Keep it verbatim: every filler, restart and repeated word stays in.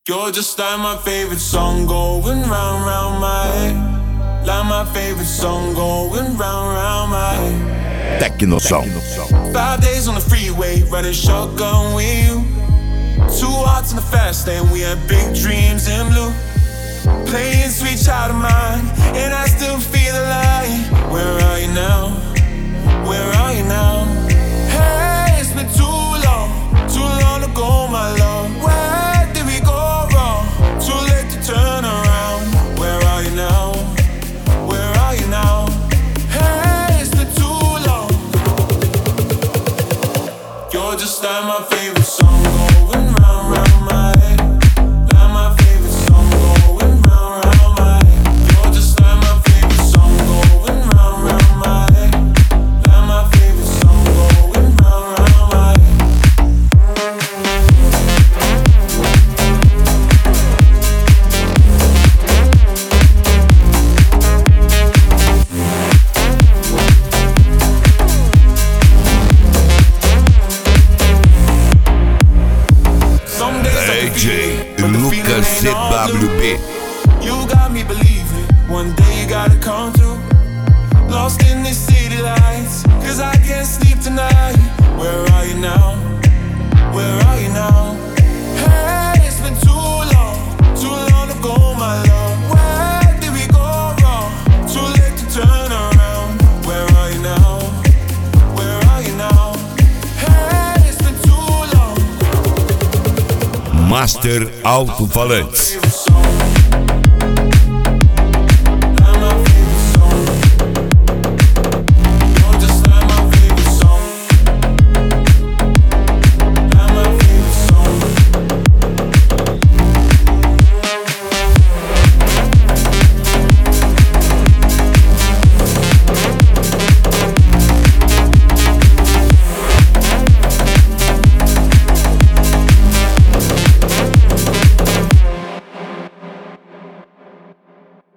You're just like my favorite song going round, round my head. Like my favorite song going round, round my head. Techno Song. Five days on the freeway, riding shotgun with you. Two hearts in the fast lane, we had big dreams in blue. Playing sweet child of mine, and I still feel alive. Where are you now? Where are you now? Hey, it's been too long, too long ago, my love. Where did we go wrong? Too late to turn around. Where are you now? Where are you now? Hey, it's been too long. You're just like my favorite song going round, round my head. Like my favorite song going round, round my head. You're just like my favorite song going round, round my head. Like my favorite song going round, round my head. D J Lucas C W B. You got me believing one day you gotta come through. Lost in these city lights, cause I can't sleep tonight. Where are you now? Where are you now? Hey, it's been too long, too long ago, my love. Where did we go wrong? Too late to turn around. Where are you now? Where are you now? Hey, it's been too long. Master Alto-Falantes. Favorite song.